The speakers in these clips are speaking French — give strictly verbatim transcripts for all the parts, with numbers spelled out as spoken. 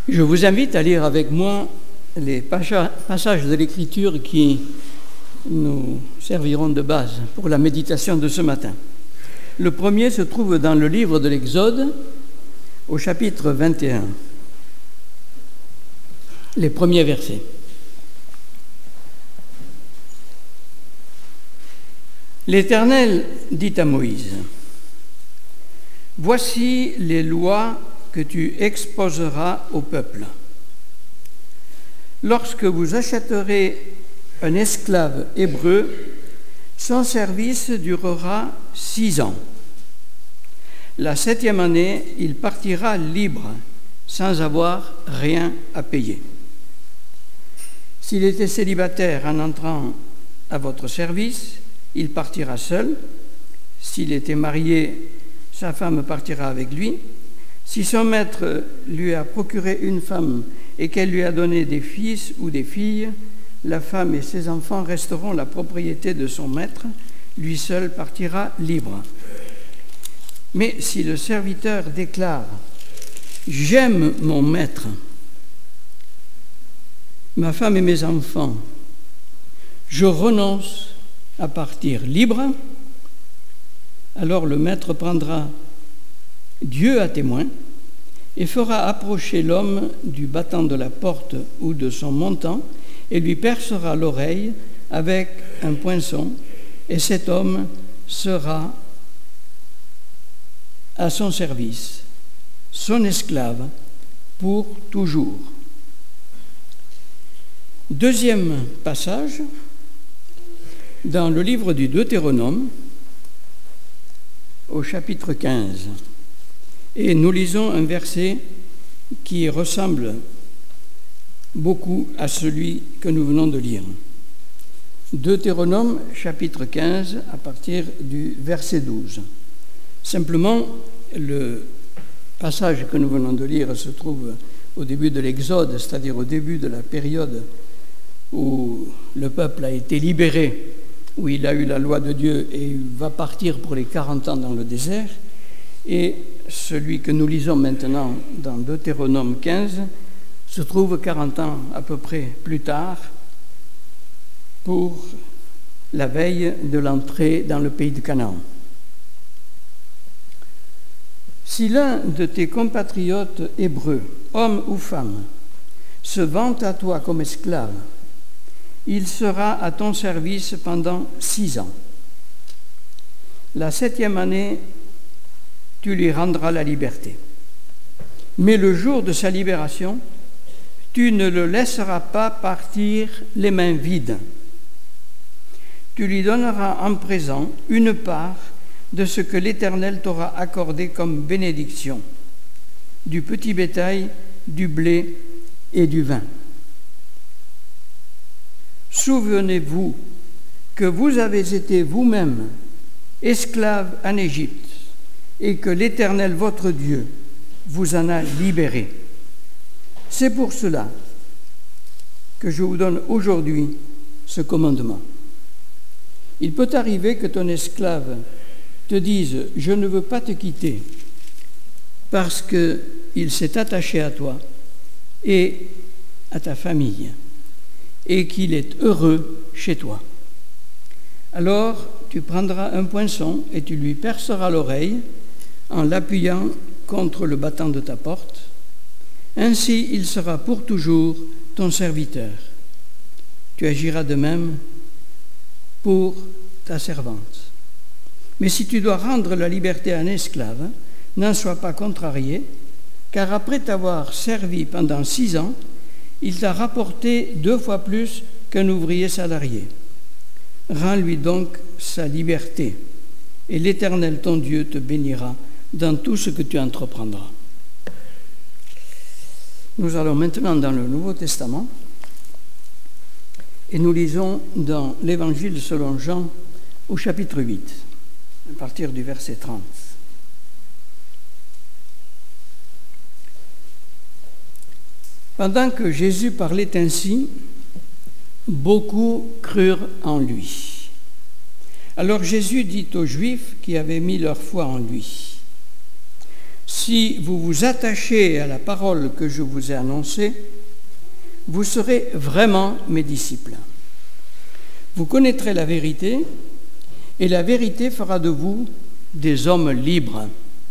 Je vous invite à lire avec moi les passages de l'Écriture qui nous serviront de base pour la méditation de ce matin. Le premier se trouve dans le livre de l'Exode, au chapitre vingt et un, les premiers versets. L'Éternel dit à Moïse: « Voici les lois que tu exposeras au peuple. Lorsque vous achèterez un esclave hébreu, son service durera six ans. La septième année, il partira libre, sans avoir rien à payer. S'il était célibataire en entrant à votre service, il partira seul. S'il était marié, sa femme partira avec lui. Si son maître lui a procuré une femme et qu'elle lui a donné des fils ou des filles, la femme et ses enfants resteront la propriété de son maître, lui seul partira libre. Mais si le serviteur déclare « J'aime mon maître, ma femme et mes enfants, je renonce à partir libre », alors le maître prendra Dieu à témoin et fera approcher l'homme du battant de la porte ou de son montant et lui percera l'oreille avec un poinçon, et cet homme sera à son service, son esclave, pour toujours. Deuxième passage, dans le livre du Deutéronome, au chapitre quinze. Et nous lisons un verset qui ressemble beaucoup à celui que nous venons de lire. Deutéronome, chapitre quinze, à partir du verset douze. Simplement, le passage que nous venons de lire se trouve au début de l'Exode, c'est-à-dire au début de la période où le peuple a été libéré, où il a eu la loi de Dieu et il va partir pour les quarante ans dans le désert. Et celui que nous lisons maintenant dans Deutéronome quinze se trouve quarante ans à peu près plus tard, pour la veille de l'entrée dans le pays de Canaan. Si l'un de tes compatriotes hébreux, homme ou femme, se vante à toi comme esclave, il sera à ton service pendant six ans. La septième année, tu lui rendras la liberté. Mais le jour de sa libération, tu ne le laisseras pas partir les mains vides. Tu lui donneras en présent une part de ce que l'Éternel t'aura accordé comme bénédiction, du petit bétail, du blé et du vin. Souvenez-vous que vous avez été vous-même esclaves en Égypte et que l'Éternel, votre Dieu, vous en a libéré. C'est pour cela que je vous donne aujourd'hui ce commandement. Il peut arriver que ton esclave te dise « Je ne veux pas te quitter » parce qu'il s'est attaché à toi et à ta famille et qu'il est heureux chez toi. Alors, tu prendras un poinçon et tu lui perceras l'oreille en l'appuyant contre le battant de ta porte. Ainsi, il sera pour toujours ton serviteur. Tu agiras de même pour ta servante. Mais si tu dois rendre la liberté à un esclave, n'en sois pas contrarié, car après t'avoir servi pendant six ans, il t'a rapporté deux fois plus qu'un ouvrier salarié. Rends-lui donc sa liberté, et l'Éternel ton Dieu te bénira dans tout ce que tu entreprendras. Nous allons maintenant dans le Nouveau Testament et nous lisons dans l'Évangile selon Jean au chapitre huit, à partir du verset trente. Pendant que Jésus parlait ainsi, beaucoup crurent en lui. Alors Jésus dit aux Juifs qui avaient mis leur foi en lui: si vous vous attachez à la parole que je vous ai annoncée, vous serez vraiment mes disciples. Vous connaîtrez la vérité, et la vérité fera de vous des hommes libres.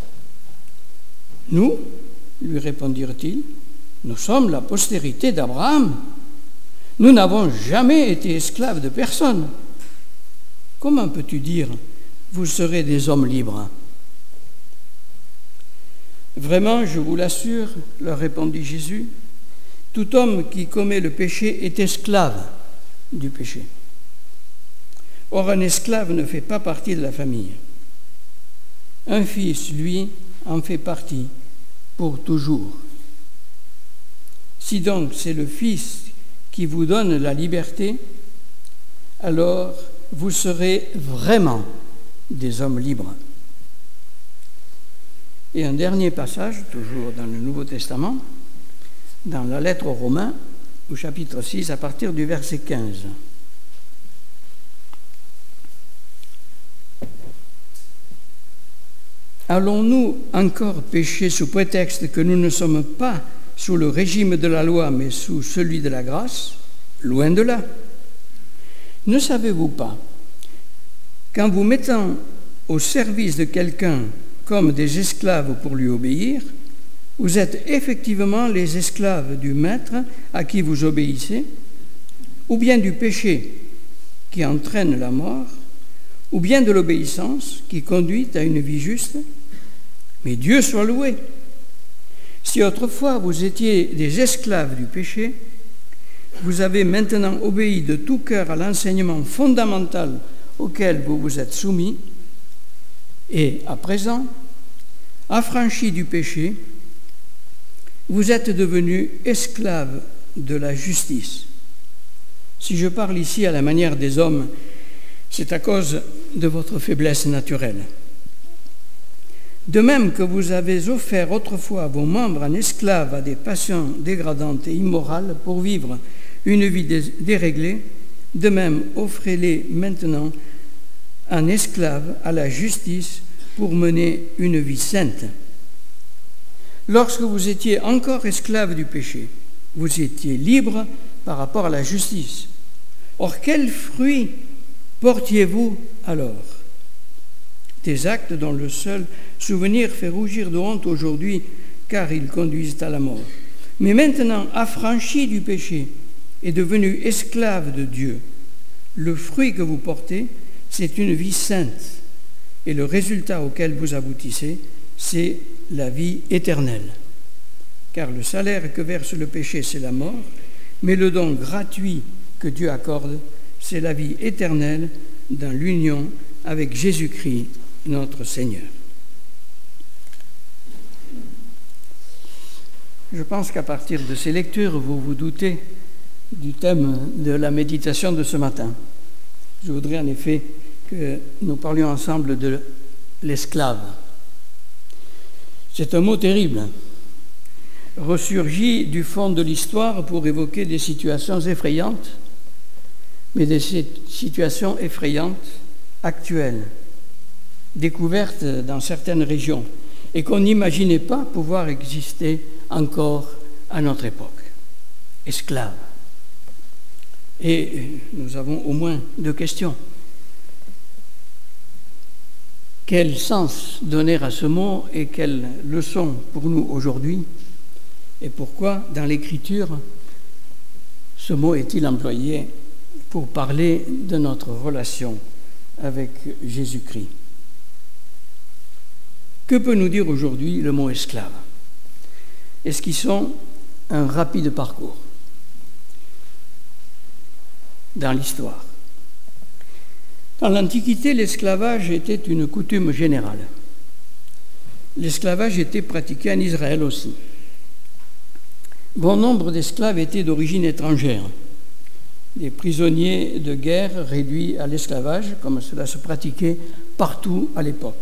Nous, lui répondirent-ils, nous sommes la postérité d'Abraham. Nous n'avons jamais été esclaves de personne. Comment peux-tu dire, vous serez des hommes libres? Vraiment, je vous l'assure, leur répondit Jésus, tout homme qui commet le péché est esclave du péché. Or, un esclave ne fait pas partie de la famille. Un fils, lui, en fait partie pour toujours. Si donc c'est le Fils qui vous donne la liberté, alors vous serez vraiment des hommes libres. Et un dernier passage, toujours dans le Nouveau Testament, dans la lettre aux Romains, au chapitre six, à partir du verset quinze. Allons-nous encore pécher sous prétexte que nous ne sommes pas sous le régime de la loi, mais sous celui de la grâce? Loin de là. Ne savez-vous pas qu'en vous mettant au service de quelqu'un comme des esclaves pour lui obéir, vous êtes effectivement les esclaves du maître à qui vous obéissez, ou bien du péché qui entraîne la mort, ou bien de l'obéissance qui conduit à une vie juste? Mais Dieu soit loué! Si autrefois vous étiez des esclaves du péché, vous avez maintenant obéi de tout cœur à l'enseignement fondamental auquel vous vous êtes soumis, et à présent, affranchis du péché, vous êtes devenus esclaves de la justice. Si je parle ici à la manière des hommes, c'est à cause de votre faiblesse naturelle. De même que vous avez offert autrefois vos membres en esclaves à des passions dégradantes et immorales pour vivre une vie déréglée, de même offrez-les maintenant en esclaves à la justice pour mener une vie sainte. Lorsque vous étiez encore esclaves du péché, vous étiez libres par rapport à la justice. Or, quels fruits portiez-vous alors? Des actes dont le seul souvenir fait rougir de honte aujourd'hui, car ils conduisent à la mort. Mais maintenant, affranchis du péché et devenus esclaves de Dieu, le fruit que vous portez, c'est une vie sainte. Et le résultat auquel vous aboutissez, c'est la vie éternelle. Car le salaire que verse le péché, c'est la mort, mais le don gratuit que Dieu accorde, c'est la vie éternelle dans l'union avec Jésus-Christ, notre Seigneur. Je pense qu'à partir de ces lectures, vous vous doutez du thème de la méditation de ce matin. Je voudrais en effet que nous parlions ensemble de l'esclave. C'est un mot terrible, ressurgi du fond de l'histoire pour évoquer des situations effrayantes, mais des situations effrayantes actuelles, découvertes dans certaines régions et qu'on n'imaginait pas pouvoir exister encore à notre époque. Esclaves. Et nous avons au moins deux questions. Quel sens donner à ce mot et quelle leçon pour nous aujourd'hui? Et pourquoi, dans l'Écriture, ce mot est-il employé pour parler de notre relation avec Jésus-Christ? Que peut nous dire aujourd'hui le mot esclave? Esquissons un rapide parcours dans l'histoire. Dans l'Antiquité, l'esclavage était une coutume générale. L'esclavage était pratiqué en Israël aussi. Bon nombre d'esclaves étaient d'origine étrangère, des prisonniers de guerre réduits à l'esclavage, comme cela se pratiquait partout à l'époque,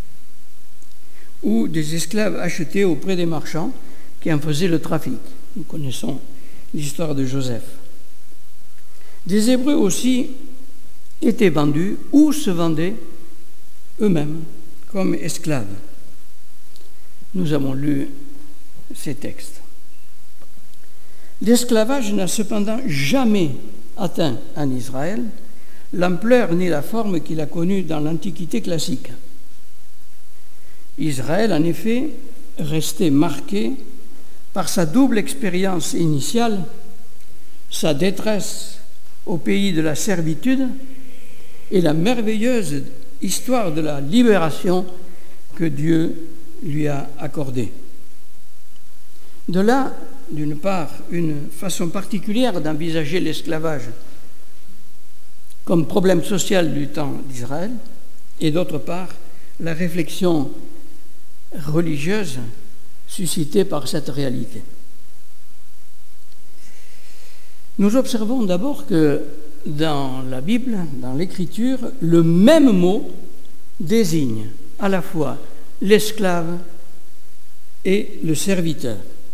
ou des esclaves achetés auprès des marchands qui en faisaient le trafic. Nous connaissons l'histoire de Joseph. Des Hébreux aussi étaient vendus ou se vendaient eux-mêmes comme esclaves. Nous avons lu ces textes. L'esclavage n'a cependant jamais atteint en Israël l'ampleur ni la forme qu'il a connue dans l'Antiquité classique. Israël, en effet, restait marqué par sa double expérience initiale, sa détresse au pays de la servitude et la merveilleuse histoire de la libération que Dieu lui a accordée. De là, d'une part, une façon particulière d'envisager l'esclavage comme problème social du temps d'Israël, et d'autre part, la réflexion religieuse suscitée par cette réalité. Nous observons d'abord que dans la Bible, dans l'Écriture, le même mot désigne à la fois l'esclave et le serviteur.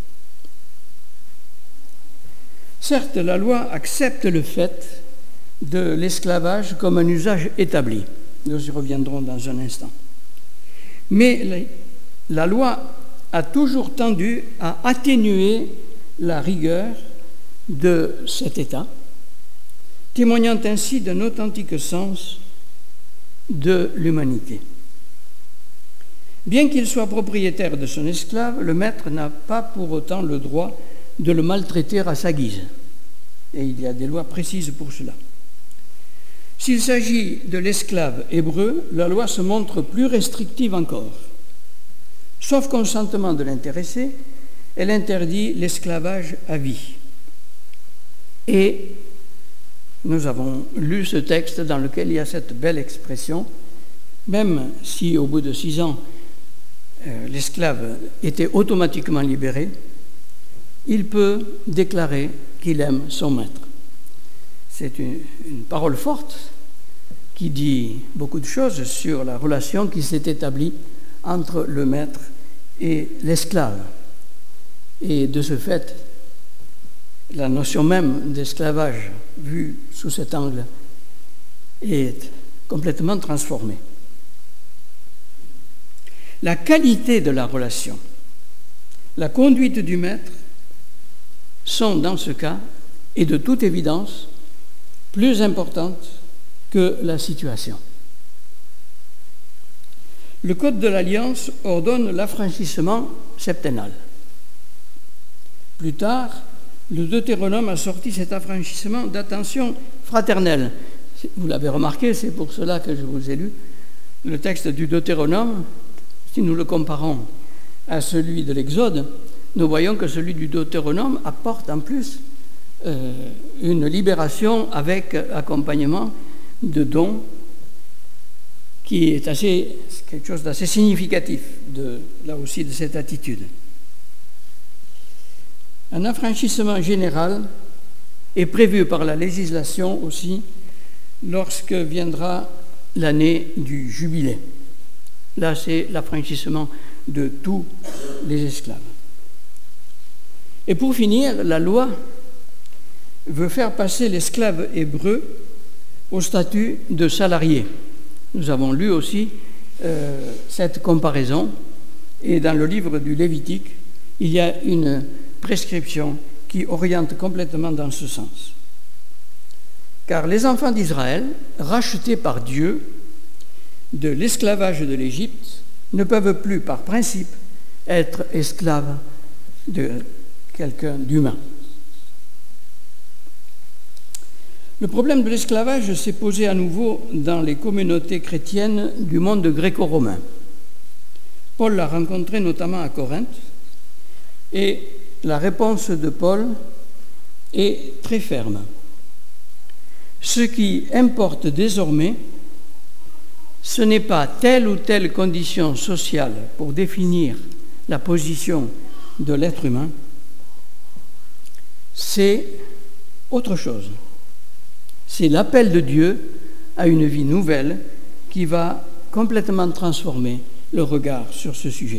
Certes, la loi accepte le fait de l'esclavage comme un usage établi. Nous y reviendrons dans un instant. Mais la loi a toujours tendu à atténuer la rigueur de cet état, témoignant ainsi d'un authentique sens de l'humanité. Bien qu'il soit propriétaire de son esclave, le maître n'a pas pour autant le droit de le maltraiter à sa guise. Et il y a des lois précises pour cela. S'il s'agit de l'esclave hébreu, la loi se montre plus restrictive encore. Sauf consentement de l'intéressé, elle interdit l'esclavage à vie. Et nous avons lu ce texte dans lequel il y a cette belle expression, même si au bout de six ans, euh, l'esclave était automatiquement libéré, il peut déclarer qu'il aime son maître. C'est une, une parole forte qui dit beaucoup de choses sur la relation qui s'est établie entre le maître et l'esclave. Et de ce fait, la notion même d'esclavage, vue sous cet angle, est complètement transformée. La qualité de la relation, la conduite du maître sont dans ce cas, et de toute évidence, plus importantes que la situation. Le Code de l'Alliance ordonne l'affranchissement septennal. Plus tard, le Deutéronome a sorti cet affranchissement d'attention fraternelle. Vous l'avez remarqué, c'est pour cela que je vous ai lu le texte du Deutéronome. Si nous le comparons à celui de l'Exode, nous voyons que celui du Deutéronome apporte en plus euh, une libération avec accompagnement de dons qui est assez, quelque chose d'assez significatif, de, là aussi, de cette attitude. Un affranchissement général est prévu par la législation aussi lorsque viendra l'année du jubilé. Là, c'est l'affranchissement de tous les esclaves. Et pour finir, la loi veut faire passer l'esclave hébreu au statut de salarié. Nous avons lu aussi euh, cette comparaison, et dans le livre du Lévitique, il y a une prescription qui oriente complètement dans ce sens. Car les enfants d'Israël, rachetés par Dieu de l'esclavage de l'Égypte, ne peuvent plus, par principe, être esclaves de quelqu'un d'humain. Le problème de l'esclavage s'est posé à nouveau dans les communautés chrétiennes du monde gréco-romain. Paul l'a rencontré notamment à Corinthe, et la réponse de Paul est très ferme. Ce qui importe désormais, ce n'est pas telle ou telle condition sociale pour définir la position de l'être humain, c'est autre chose. C'est l'appel de Dieu à une vie nouvelle qui va complètement transformer le regard sur ce sujet.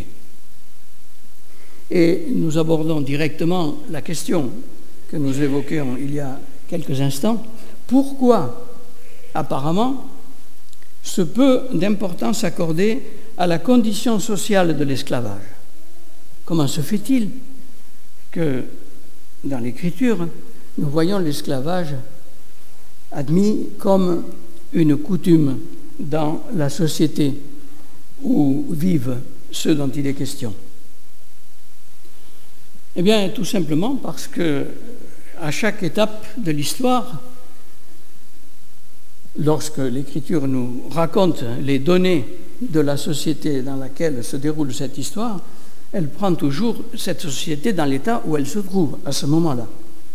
Et nous abordons directement la question que nous évoquions il y a quelques instants. Pourquoi, apparemment, ce peu d'importance accordée à la condition sociale de l'esclavage? Comment se fait-il que dans l'Écriture, nous voyons l'esclavage admis comme une coutume dans la société où vivent ceux dont il est question? Eh bien, tout simplement parce que à chaque étape de l'histoire, lorsque l'Écriture nous raconte les données de la société dans laquelle se déroule cette histoire, elle prend toujours cette société dans l'état où elle se trouve à ce moment-là.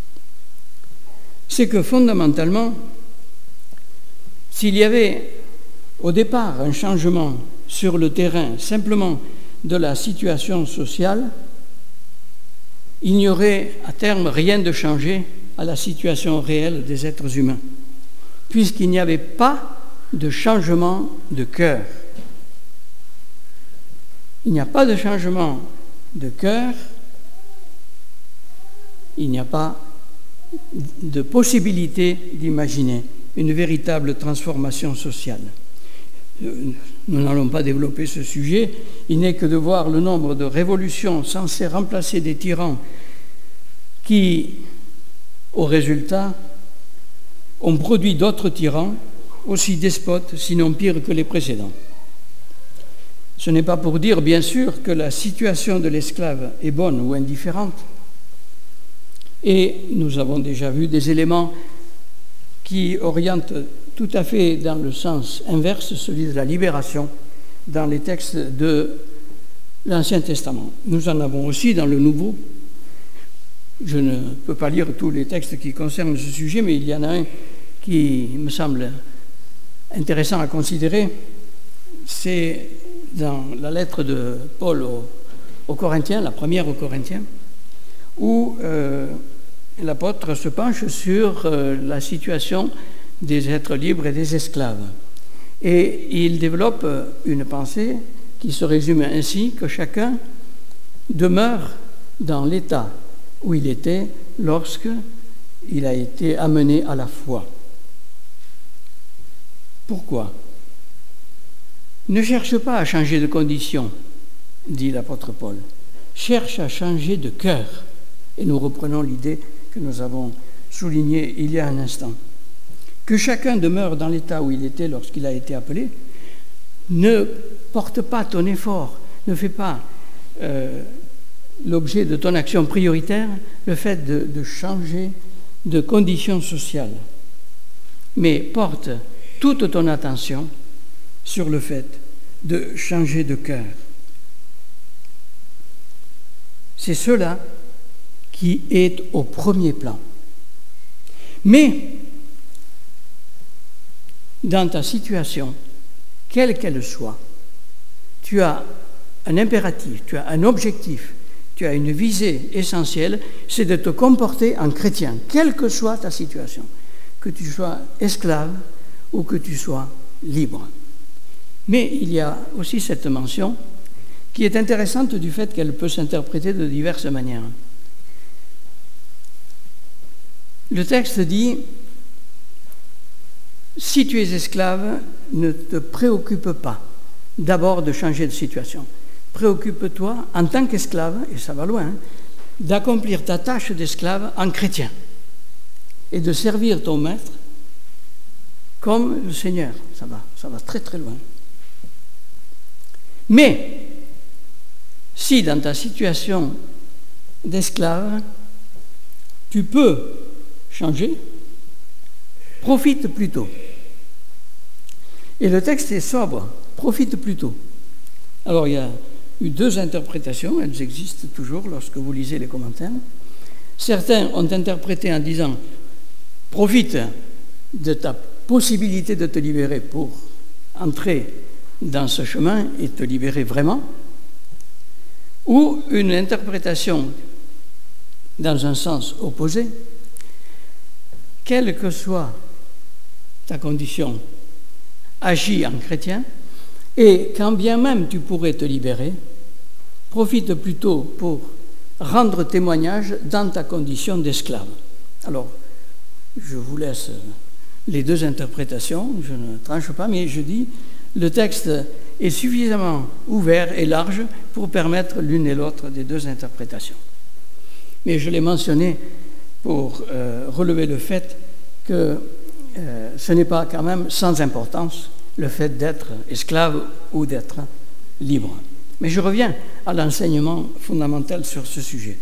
C'est que fondamentalement, s'il y avait au départ un changement sur le terrain simplement de la situation sociale, il n'y aurait à terme rien de changé à la situation réelle des êtres humains, puisqu'il n'y avait pas de changement de cœur. Il n'y a pas de changement de cœur, il n'y a pas de possibilité d'imaginer une véritable transformation sociale. Nous n'allons pas développer ce sujet, il n'est que de voir le nombre de révolutions censées remplacer des tyrans qui, au résultat, ont produit d'autres tyrans aussi despotes, sinon pires que les précédents. Ce n'est pas pour dire, bien sûr, que la situation de l'esclave est bonne ou indifférente. Et nous avons déjà vu des éléments qui orientent tout à fait dans le sens inverse, celui de la libération, dans les textes de l'Ancien Testament. Nous en avons aussi dans le Nouveau. Je ne peux pas lire tous les textes qui concernent ce sujet, mais il y en a un qui me semble intéressant à considérer. C'est dans la lettre de Paul aux, aux Corinthiens, la première aux Corinthiens, où euh, l'apôtre se penche sur euh, la situation des êtres libres et des esclaves. Et il développe une pensée qui se résume ainsi, que chacun demeure dans l'état où il était lorsque il a été amené à la foi. Pourquoi ? Ne cherche pas à changer de condition, dit l'apôtre Paul. Cherche à changer de cœur. Et nous reprenons l'idée que nous avons soulignée il y a un instant. Que chacun demeure dans l'état où il était lorsqu'il a été appelé, ne porte pas ton effort, ne fais pas euh, l'objet de ton action prioritaire le fait de, de changer de condition sociale, mais porte toute ton attention sur le fait de changer de cœur. C'est cela qui est au premier plan. Mais dans ta situation, quelle qu'elle soit, tu as un impératif, tu as un objectif, tu as une visée essentielle, c'est de te comporter en chrétien, quelle que soit ta situation, que tu sois esclave ou que tu sois libre. Mais il y a aussi cette mention qui est intéressante du fait qu'elle peut s'interpréter de diverses manières. Le texte dit « Si tu es esclave, ne te préoccupe pas d'abord de changer de situation. Préoccupe-toi en tant qu'esclave, et ça va loin, d'accomplir ta tâche d'esclave en chrétien et de servir ton maître comme le Seigneur. Ça va, ça va très très loin. Mais si dans ta situation d'esclave, tu peux changer, profite plutôt. Et le texte est sobre, profite plutôt. Alors il y a eu deux interprétations, elles existent toujours lorsque vous lisez les commentaires. Certains ont interprété en disant « profite de ta possibilité de te libérer pour entrer dans ce chemin et te libérer vraiment », ou une interprétation dans un sens opposé, quelle que soit ta condition, agis en chrétien, et quand bien même tu pourrais te libérer, profite plutôt pour rendre témoignage dans ta condition d'esclave. Alors, je vous laisse les deux interprétations, je ne tranche pas, mais je dis, le texte est suffisamment ouvert et large pour permettre l'une et l'autre des deux interprétations. Mais je l'ai mentionné pour euh, relever le fait que euh, ce n'est pas quand même sans importance le fait d'être esclave ou d'être libre. Mais je reviens à l'enseignement fondamental sur ce sujet.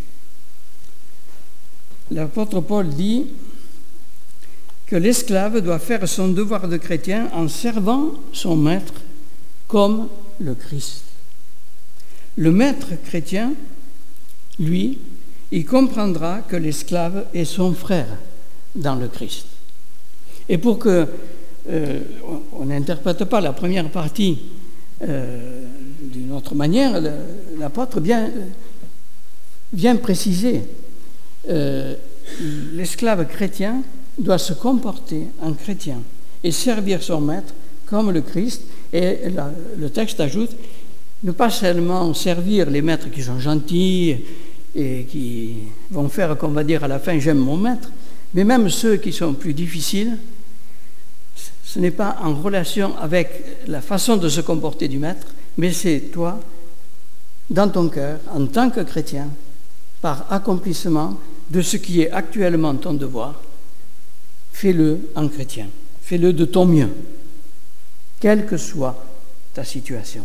L'apôtre Paul dit que l'esclave doit faire son devoir de chrétien en servant son maître comme le Christ. Le maître chrétien, lui, il comprendra que l'esclave est son frère dans le Christ. Et pour que euh, on n'interprète pas la première partie euh, d'une autre manière, l'apôtre vient, vient préciser euh, l'esclave chrétien doit se comporter en chrétien et servir son maître comme le Christ. Et la, le texte ajoute, ne pas seulement servir les maîtres qui sont gentils et qui vont faire, qu'on va dire à la fin, j'aime mon maître, mais même ceux qui sont plus difficiles, ce n'est pas en relation avec la façon de se comporter du maître, mais c'est toi, dans ton cœur, en tant que chrétien, par accomplissement de ce qui est actuellement ton devoir, fais-le en chrétien, fais-le de ton mieux, quelle que soit ta situation.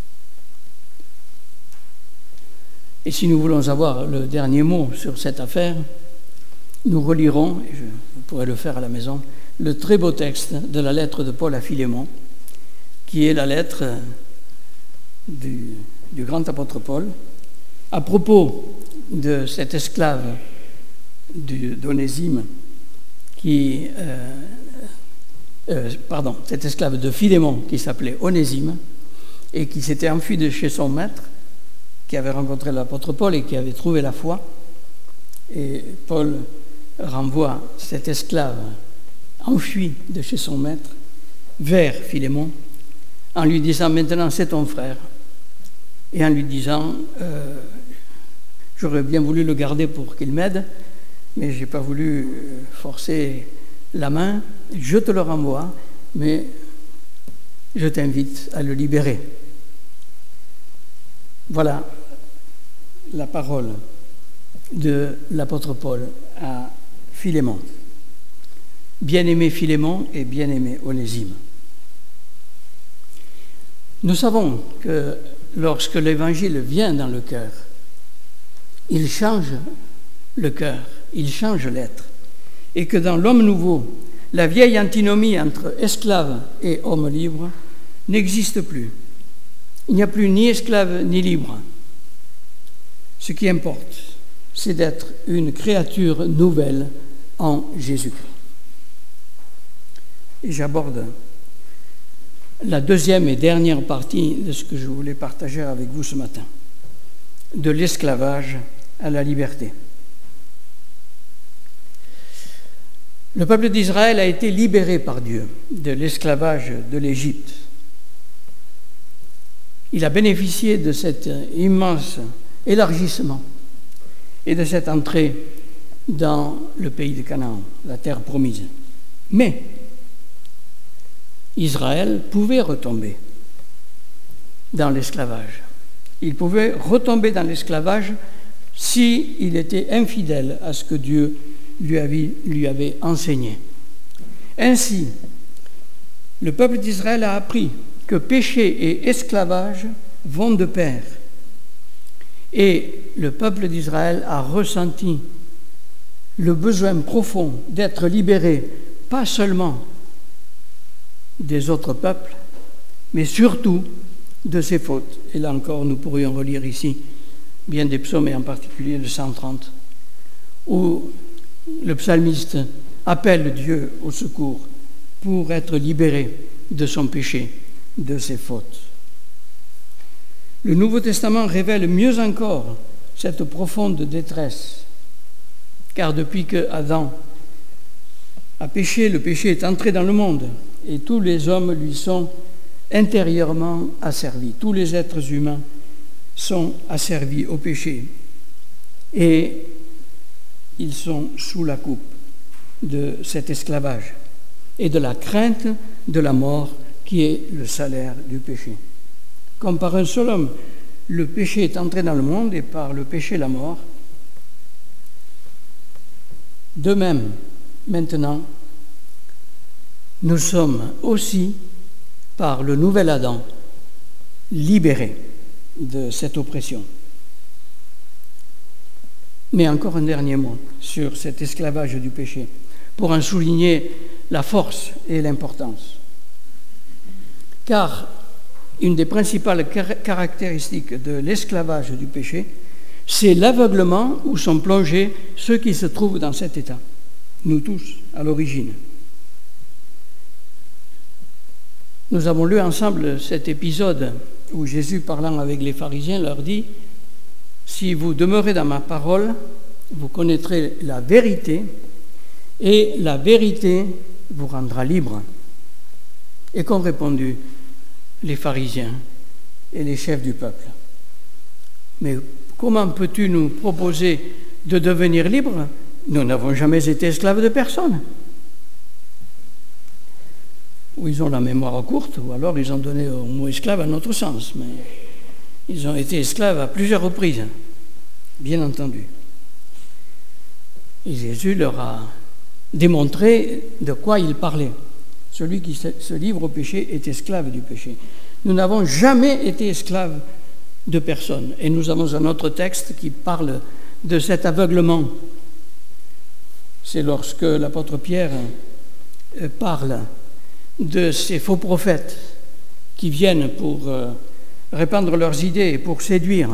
Et si nous voulons avoir le dernier mot sur cette affaire, nous relirons, et je, vous pourrez le faire à la maison, le très beau texte de la lettre de Paul à Philémon, qui est la lettre du, du grand apôtre Paul, à propos de cet esclave d'Onésime, qui, euh, euh, pardon, cet esclave de Philémon qui s'appelait Onésime et qui s'était enfui de chez son maître, qui avait rencontré l'apôtre Paul et qui avait trouvé la foi. Et Paul renvoie cet esclave enfui de chez son maître vers Philémon en lui disant maintenant c'est ton frère et en lui disant euh, j'aurais bien voulu le garder pour qu'il m'aide, mais je n'ai pas voulu forcer la main, je te le renvoie, mais je t'invite à le libérer. Voilà la parole de l'apôtre Paul à Philémon. Bien-aimé Philémon et bien-aimé Onésime. Nous savons que lorsque l'Évangile vient dans le cœur, il change le cœur, il change l'être, et que dans l'homme nouveau, la vieille antinomie entre esclave et homme libre n'existe plus. Il n'y a plus ni esclave ni libre. Ce qui importe, c'est d'être une créature nouvelle en Jésus-Christ. Et j'aborde la deuxième et dernière partie de ce que je voulais partager avec vous ce matin, de l'esclavage à la liberté. Le peuple d'Israël a été libéré par Dieu de l'esclavage de l'Égypte. Il a bénéficié de cet immense élargissement et de cette entrée dans le pays de Canaan, la terre promise. Mais Israël pouvait retomber dans l'esclavage. Il pouvait retomber dans l'esclavage s'il était infidèle à ce que Dieu lui avait, lui avait enseigné. Ainsi, le peuple d'Israël a appris que péché et esclavage vont de pair. Et le peuple d'Israël a ressenti le besoin profond d'être libéré, pas seulement des autres peuples, mais surtout de ses fautes. Et là encore, nous pourrions relire ici bien des psaumes, et en particulier le cent trente, où le psalmiste appelle Dieu au secours pour être libéré de son péché, de ses fautes. Le Nouveau Testament révèle mieux encore cette profonde détresse, car depuis que Adam a péché, le péché est entré dans le monde et tous les hommes lui sont intérieurement asservis. Tous les êtres humains sont asservis au péché et ils sont sous la coupe de cet esclavage et de la crainte de la mort qui est le salaire du péché. Comme par un seul homme, le péché est entré dans le monde et par le péché la mort. De même, maintenant, nous sommes aussi, par le nouvel Adam, libérés de cette oppression. Mais encore un dernier mot sur cet esclavage du péché, pour en souligner la force et l'importance. Car une des principales caractéristiques de l'esclavage du péché, c'est l'aveuglement où sont plongés ceux qui se trouvent dans cet état, nous tous, à l'origine. Nous avons lu ensemble cet épisode où Jésus, parlant avec les pharisiens, leur dit « Si vous demeurez dans ma parole, vous connaîtrez la vérité, et la vérité vous rendra libre. » Et qu'ont répondu les pharisiens et les chefs du peuple? « Mais comment peux-tu nous proposer de devenir libres? Nous n'avons jamais été esclaves de personne. » Ou ils ont la mémoire courte, ou alors ils ont donné au mot esclave un autre sens, mais ils ont été esclaves à plusieurs reprises, bien entendu. Et Jésus leur a démontré de quoi il parlait. Celui qui se livre au péché est esclave du péché. Nous n'avons jamais été esclaves de personne. Et nous avons un autre texte qui parle de cet aveuglement. C'est lorsque l'apôtre Pierre parle de ces faux prophètes qui viennent pour répandre leurs idées et pour séduire.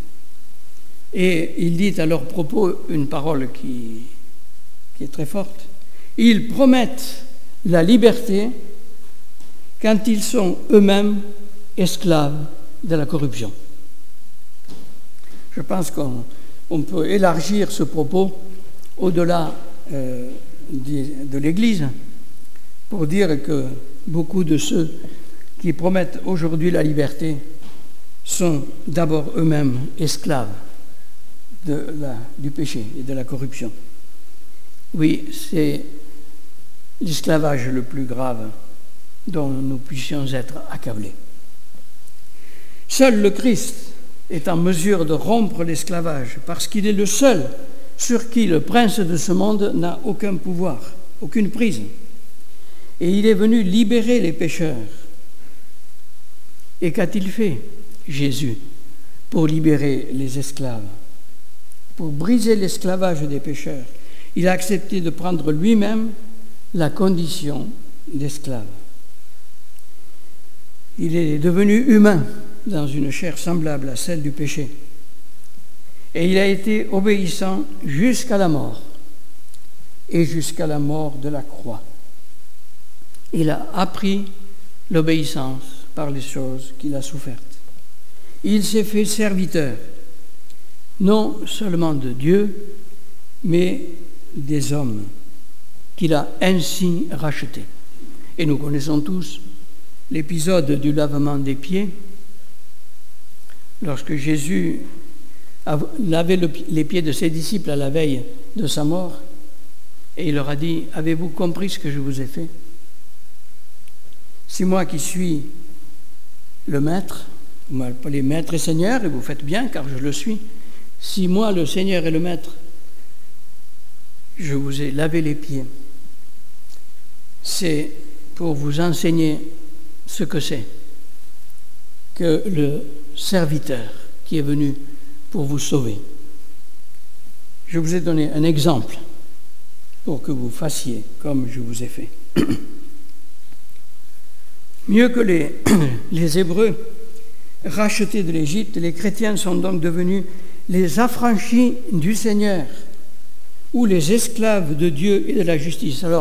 Et il dit à leur propos une parole qui, qui est très forte. Ils promettent la liberté quand ils sont eux-mêmes esclaves de la corruption. Je pense qu'on on peut élargir ce propos au-delà euh, de l'Église pour dire que beaucoup de ceux qui promettent aujourd'hui la liberté sont d'abord eux-mêmes esclaves de la, du péché et de la corruption. Oui, c'est l'esclavage le plus grave dont nous puissions être accablés. Seul le Christ est en mesure de rompre l'esclavage parce qu'il est le seul sur qui le prince de ce monde n'a aucun pouvoir, aucune prise. Et il est venu libérer les pécheurs. Et qu'a-t-il fait, Jésus, pour libérer les esclaves? Pour briser l'esclavage des pécheurs, il a accepté de prendre lui-même la condition d'esclave. Il est devenu humain dans une chair semblable à celle du péché. Et il a été obéissant jusqu'à la mort et jusqu'à la mort de la croix. Il a appris l'obéissance par les choses qu'il a souffertes. Il s'est fait serviteur, non seulement de Dieu, mais des hommes qu'il a ainsi rachetés. Et nous connaissons tous l'épisode du lavement des pieds, lorsque Jésus lavait le, les pieds de ses disciples à la veille de sa mort, et il leur a dit « Avez-vous compris ce que je vous ai fait ? C'est moi qui suis le maître, vous m'appelez maître et seigneur, et vous faites bien, car je le suis. Si moi, le Seigneur et le maître, je vous ai lavé les pieds, c'est pour vous enseigner ce que c'est que le serviteur qui est venu pour vous sauver. Je vous ai donné un exemple pour que vous fassiez comme je vous ai fait. Mieux que les, les Hébreux rachetés de l'Égypte, les chrétiens sont donc devenus les affranchis du Seigneur ou les esclaves de Dieu et de la justice. Alors,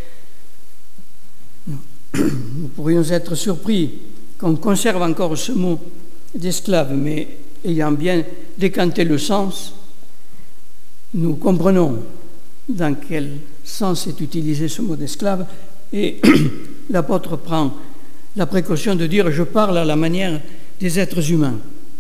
nous pourrions être surpris qu'on conserve encore ce mot d'esclave, mais ayant bien décanté le sens, nous comprenons dans quel sens est utilisé ce mot d'esclave, et l'apôtre prend la précaution de dire « je parle à la manière des êtres humains ».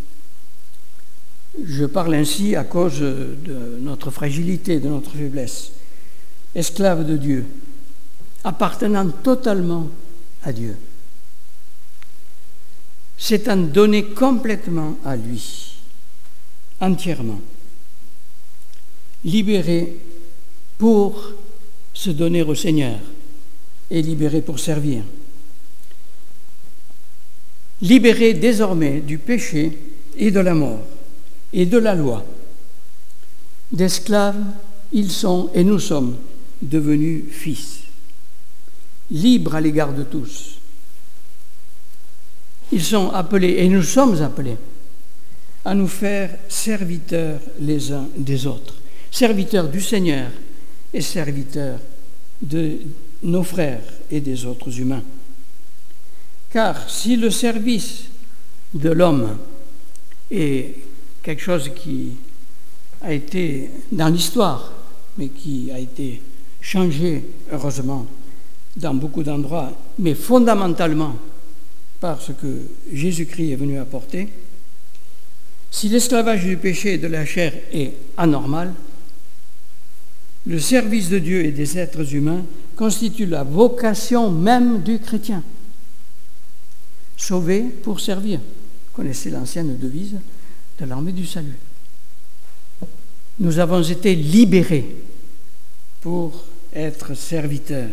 Je parle ainsi à cause de notre fragilité, de notre faiblesse. Esclave de Dieu, appartenant totalement à Dieu. s'étant donné complètement à lui, entièrement, libéré pour se donner au Seigneur et libéré pour servir. Libérés désormais du péché et de la mort et de la loi. D'esclaves, ils sont et nous sommes devenus fils, libres à l'égard de tous. Ils sont appelés, et nous sommes appelés, à nous faire serviteurs les uns des autres, serviteurs du Seigneur et serviteurs de nos frères et des autres humains. Car si le service de l'homme est quelque chose qui a été dans l'histoire, mais qui a été changé, heureusement, dans beaucoup d'endroits, mais fondamentalement par ce que Jésus-Christ est venu apporter, si l'esclavage du péché et de la chair est anormal, le service de Dieu et des êtres humains constitue la vocation même du chrétien. Sauvé pour servir. Vous connaissez l'ancienne devise de l'armée du salut. Nous avons été libérés pour être serviteurs.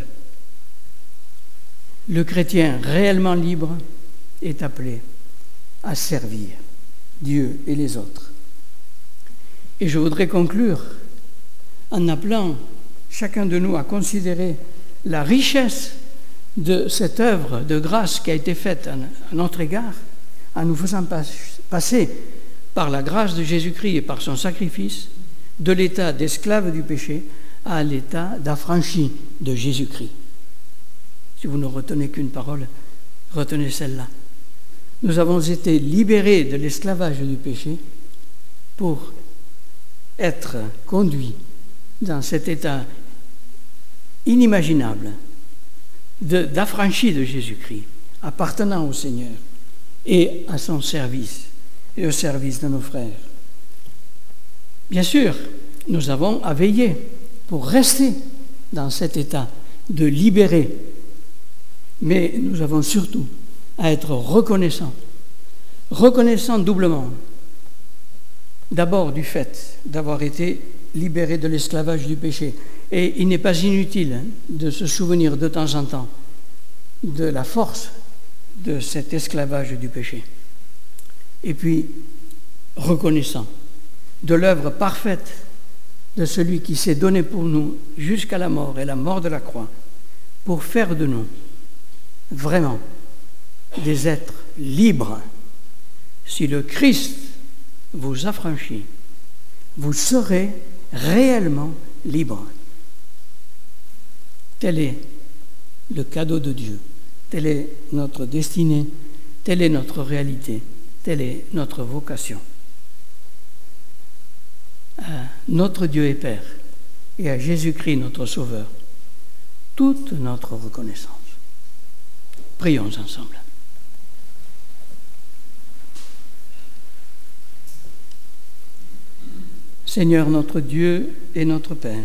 Le chrétien réellement libre est appelé à servir Dieu et les autres. Et je voudrais conclure en appelant chacun de nous à considérer la richesse de cette œuvre de grâce qui a été faite à notre égard, en nous faisant passer par la grâce de Jésus-Christ et par son sacrifice de l'état d'esclave du péché à l'état d'affranchi de Jésus-Christ. Si vous ne retenez qu'une parole, retenez celle-là. Nous avons été libérés de l'esclavage du péché pour être conduits dans cet état inimaginable de, d'affranchi de Jésus-Christ, appartenant au Seigneur et à son service et au service de nos frères. Bien sûr, nous avons à veiller pour rester dans cet état de libéré, mais nous avons surtout à être reconnaissants, reconnaissants doublement. D'abord du fait d'avoir été libérés de l'esclavage du péché. Et il n'est pas inutile de se souvenir de temps en temps de la force de cet esclavage du péché. Et puis, reconnaissant de l'œuvre parfaite de celui qui s'est donné pour nous jusqu'à la mort et la mort de la croix, pour faire de nous vraiment des êtres libres. Si le Christ vous affranchit, vous serez réellement libres. Tel est le cadeau de Dieu, telle est notre destinée, telle est notre réalité, telle est notre vocation. À notre Dieu et Père et à Jésus-Christ notre Sauveur, toute notre reconnaissance. Prions ensemble. Seigneur notre Dieu et notre Père,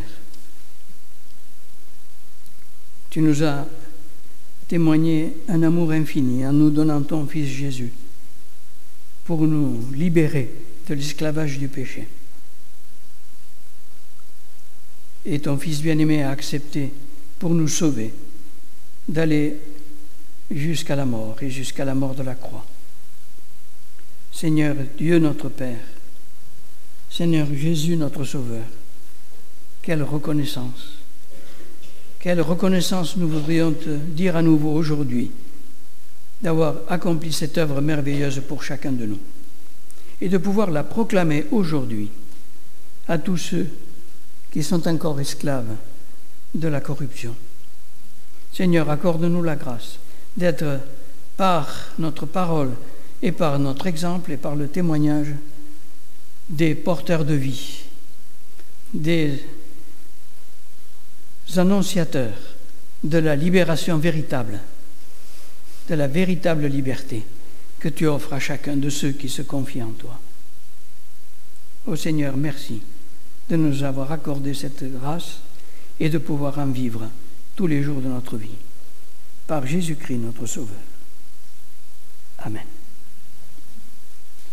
tu nous as témoigné un amour infini en nous donnant ton Fils Jésus pour nous libérer de l'esclavage du péché. Et ton Fils bien-aimé a accepté pour nous sauver d'aller jusqu'à la mort et jusqu'à la mort de la croix. Seigneur Dieu notre Père, Seigneur Jésus notre Sauveur, quelle reconnaissance, quelle reconnaissance nous voudrions te dire à nouveau aujourd'hui d'avoir accompli cette œuvre merveilleuse pour chacun de nous et de pouvoir la proclamer aujourd'hui à tous ceux qui sont encore esclaves de la corruption. Seigneur, accorde-nous la grâce d'être par notre parole et par notre exemple et par le témoignage des porteurs de vie, des annonciateurs de la libération véritable, de la véritable liberté que tu offres à chacun de ceux qui se confient en toi. Ô Seigneur, merci de nous avoir accordé cette grâce et de pouvoir en vivre tous les jours de notre vie. Par Jésus-Christ, notre Sauveur. Amen.